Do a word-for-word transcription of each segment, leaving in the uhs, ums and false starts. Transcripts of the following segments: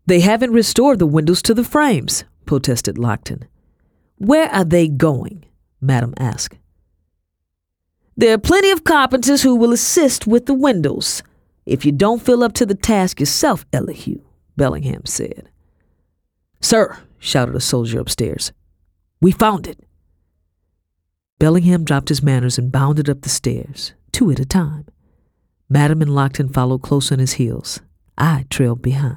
They haven't restored the windows to the frames, protested Lockton. Where are they going? Madam asked. There are plenty of carpenters who will assist with the windows, if you don't feel up to the task yourself, Elihu, Bellingham said. Sir, shouted a soldier upstairs, we found it. Bellingham dropped his manners and bounded up the stairs, two at a time. Madam and Lockton followed close on his heels. I trailed behind.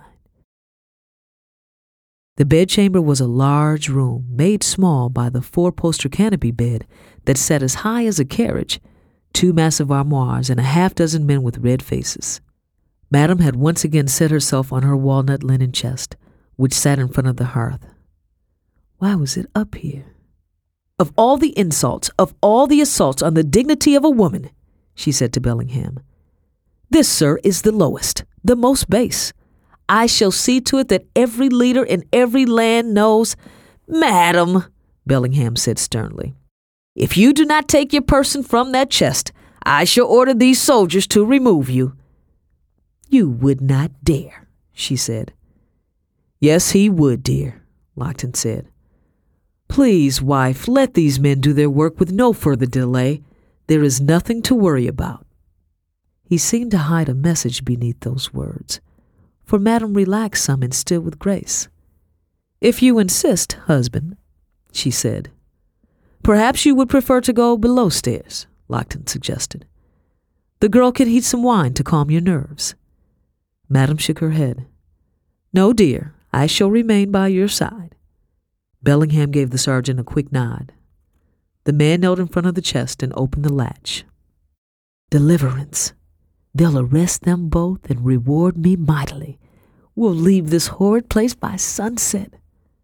The bedchamber was a large room made small by the four-poster canopy bed that sat as high as a carriage, two massive armoires, and a half-dozen men with red faces. Madam had once again set herself on her walnut linen chest, which sat in front of the hearth. Why was it up here? Of all the insults, of all the assaults on the dignity of a woman, she said to Bellingham, this, sir, is the lowest, the most base. I shall see to it that every leader in every land knows. Madam, Bellingham said sternly, if you do not take your person from that chest, I shall order these soldiers to remove you. You would not dare, she said. Yes, he would, dear, Lockton said. Please, wife, let these men do their work with no further delay. There is nothing to worry about. He seemed to hide a message beneath those words, for Madam relaxed some and stood with grace. If you insist, husband, she said. Perhaps you would prefer to go below stairs, Lockton suggested. The girl can heat some wine to calm your nerves. Madam shook her head. No, dear, I shall remain by your side. Bellingham gave the sergeant a quick nod. The man knelt in front of the chest and opened the latch. Deliverance. They'll arrest them both and reward me mightily. We'll leave this horrid place by sunset.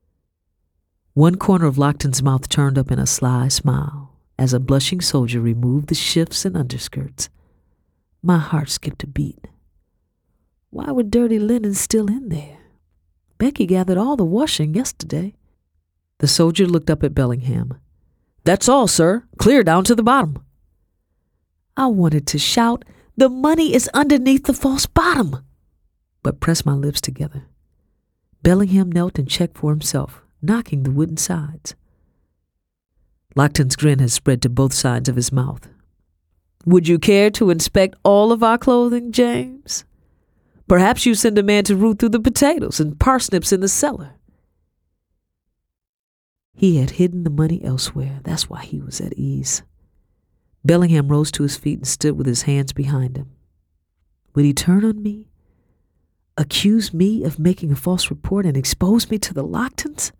One corner of Lockton's mouth turned up in a sly smile as a blushing soldier removed the shifts and underskirts. My heart skipped a beat. Why were dirty linens still in there? Becky gathered all the washing yesterday. The soldier looked up at Bellingham. That's all, sir. Clear down to the bottom. I wanted to shout, the money is underneath the false bottom, but pressed my lips together. Bellingham knelt and checked for himself, knocking the wooden sides. Lockton's grin had spread to both sides of his mouth. Would you care to inspect all of our clothing, James? Perhaps you send a man to root through the potatoes and parsnips in the cellar. He had hidden the money elsewhere. That's why he was at ease. Bellingham rose to his feet and stood with his hands behind him. Would he turn on me? Accuse me of making a false report and expose me to the Locktons?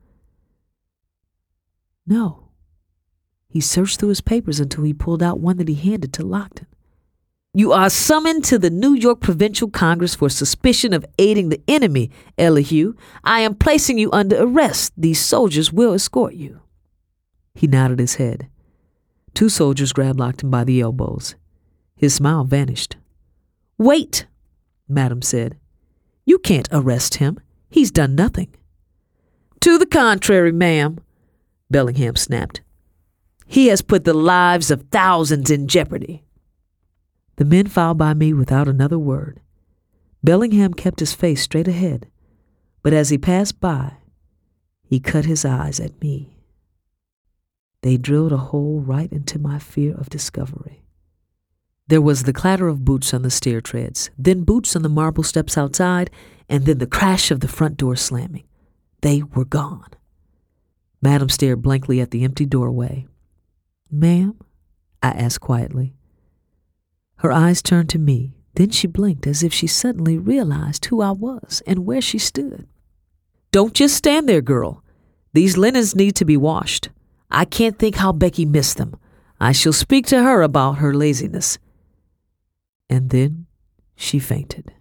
No. He searched through his papers until he pulled out one that he handed to Lockton. You are summoned to the New York Provincial Congress for suspicion of aiding the enemy, Elihu. I am placing you under arrest. These soldiers will escort you. He nodded his head. Two soldiers grabbed Lockton by the elbows. His smile vanished. Wait, Madam said. You can't arrest him. He's done nothing. To the contrary, ma'am, Bellingham snapped. He has put the lives of thousands in jeopardy. The men filed by me without another word. Bellingham kept his face straight ahead, but as he passed by, he cut his eyes at me. They drilled a hole right into my fear of discovery. There was the clatter of boots on the stair treads, then boots on the marble steps outside, and then the crash of the front door slamming. They were gone. Madam stared blankly at the empty doorway. Ma'am? I asked quietly. Her eyes turned to me. Then she blinked as if she suddenly realized who I was and where she stood. Don't just stand there, girl. These linens need to be washed. I can't think how Becky missed them. I shall speak to her about her laziness. And then she fainted.